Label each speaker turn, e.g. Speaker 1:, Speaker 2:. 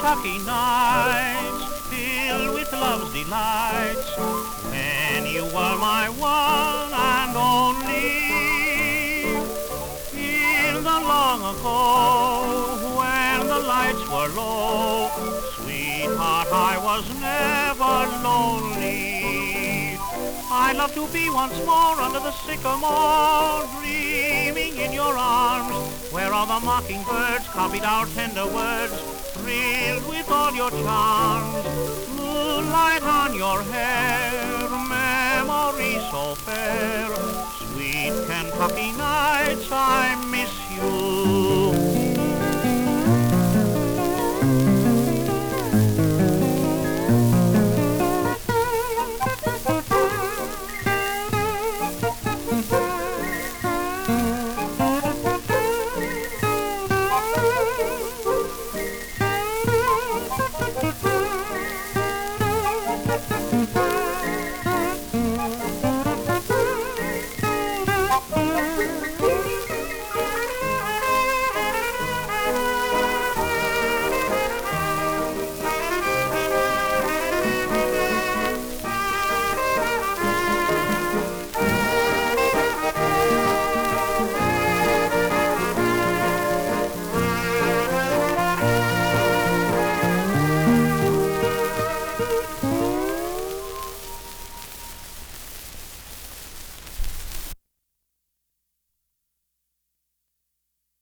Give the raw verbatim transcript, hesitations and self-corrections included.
Speaker 1: Kentucky nights, filled with love's delights, when you were my one and only. In the long ago, when the lights were low, sweetheart, I was never lonely. I love to be once more under the sycamore, dreaming in your arms, where all the mockingbirds copied our tender words, thrilled with all your charms. Moonlight on your hair, memory so fair, sweet Kentucky nights, I miss you.